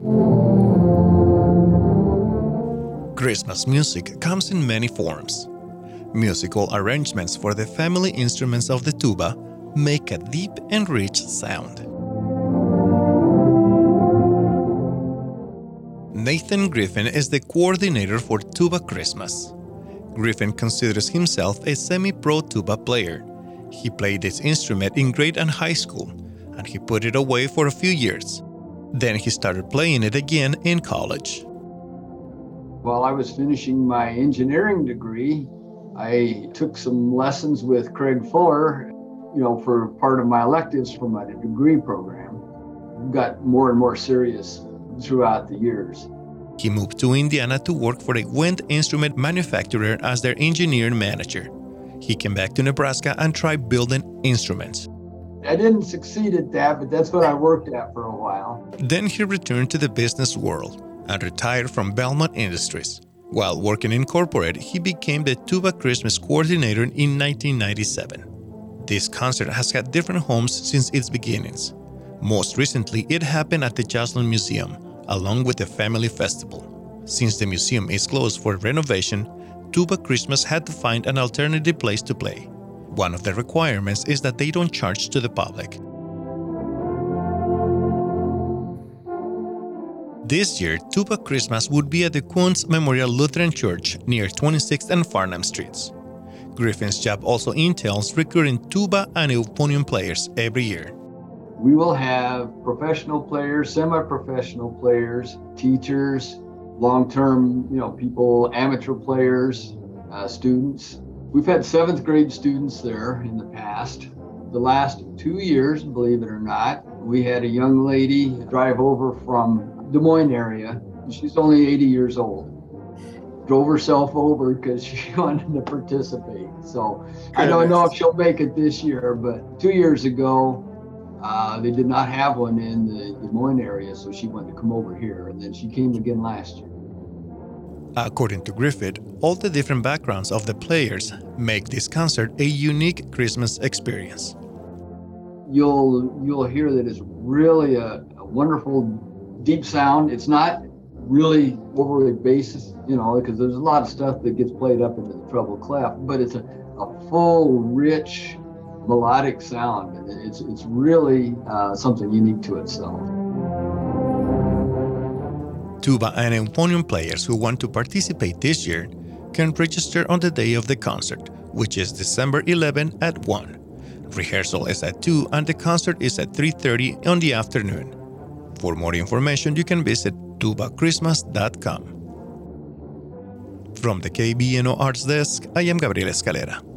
Christmas music comes in many forms. Musical arrangements for the family instruments of the tuba make a deep and rich sound. Nathan Griffin is the coordinator for Tuba Christmas. Griffin considers himself a semi-pro tuba player. He played this instrument in grade and high school, and he put it away for a few years. Then he started playing it again in college. While I was finishing my engineering degree, I took some lessons with Craig Fuller, for part of my electives for my degree program. Got more and more serious throughout the years. He moved to Indiana to work for a wind instrument manufacturer as their engineer and manager. He came back to Nebraska and tried building instruments. I didn't succeed at that, but that's what I worked at for a while. Then he returned to the business world and retired from Belmont Industries. While working in corporate, he became the Tuba Christmas coordinator in 1997. This concert has had different homes since its beginnings. Most recently, it happened at the Joslyn Museum, along with the Family Festival. Since the museum is closed for renovation, Tuba Christmas had to find an alternative place to play. One of the requirements is that they don't charge to the public. This year, Tuba Christmas would be at the Quoins Memorial Lutheran Church near 26th and Farnham Streets. Griffin's job also entails recruiting tuba and euphonium players every year. We will have professional players, semi-professional players, teachers, long-term, people, amateur players, students. We've had 7th grade students there in the past. The last 2 years, believe it or not, we had a young lady drive over from Des Moines area. She's only 80 years old. Drove herself over because she wanted to participate. So I don't know if she'll make it this year, but 2 years ago, they did not have one in the Des Moines area, so she wanted to come over here, and then she came again last year. According to Griffith, all the different backgrounds of the players make this concert a unique Christmas experience. You'll hear that it's really a wonderful deep sound. It's not really overly bass, because there's a lot of stuff that gets played up into the treble clef, but it's a full, rich, melodic sound, and it's really something unique to itself. Tuba and euphonium players who want to participate this year can register on the day of the concert, which is December 11 at 1. Rehearsal is at 2 and the concert is at 3:30 on the afternoon. For more information, you can visit tubachristmas.com. From the KBNO Arts Desk, I am Gabriel Escalera.